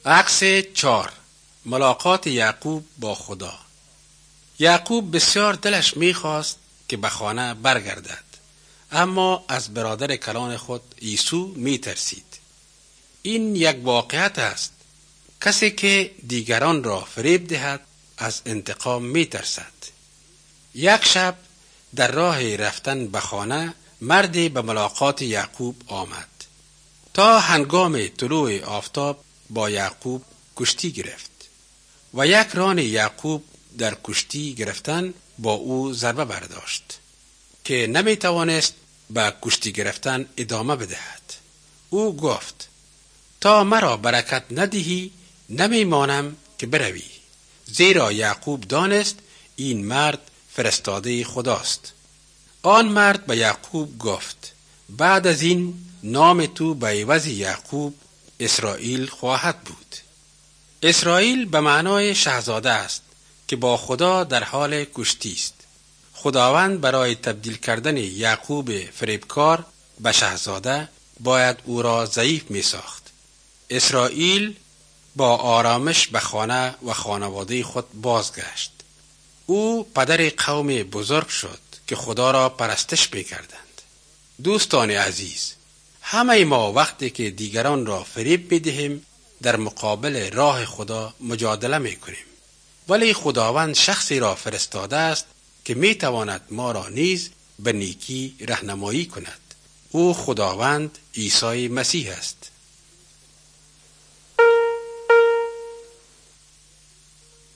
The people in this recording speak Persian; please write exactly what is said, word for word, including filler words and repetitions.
عکس چهار. ملاقات یعقوب با خدا. یعقوب بسیار دلش میخواست که به خانه برگردد، اما از برادر کلان خود عیسی میترسید. این یک واقعیت است. کسی که دیگران را فریب دهد از انتقام میترسد. یک شب در راه رفتن به خانه مردی به ملاقات یعقوب آمد. تا هنگام طلوع آفتاب با یعقوب کشتی گرفت و یک ران یعقوب در کشتی گرفتن با او ضربه برداشت که نمی توانست به کشتی گرفتن ادامه بدهد. او گفت: تا مرا برکت ندهی نمی مانم که بروی. زیرا یعقوب دانست این مرد فرستاده خداست. آن مرد به یعقوب گفت: بعد از این نام تو به عوض یعقوب اسرائیل خواهد بود. اسرائیل به معنای شاهزاده است که با خدا در حال کشتی است. خداوند برای تبدیل کردن یعقوب فریبکار به شاهزاده باید او را ضعیف می ساخت. اسرائیل با آرامش به خانه و خانواده خود بازگشت. او پدر قوم بزرگ شد که خدا را پرستش می‌کردند. دوستان عزیز، همه ما وقتی که دیگران را فریب می‌دهیم در مقابل راه خدا مجادله می‌کنیم، ولی خداوند شخصی را فرستاده است که می‌تواند ما را نیز به نیکی راهنمایی کند. او خداوند عیسی مسیح است.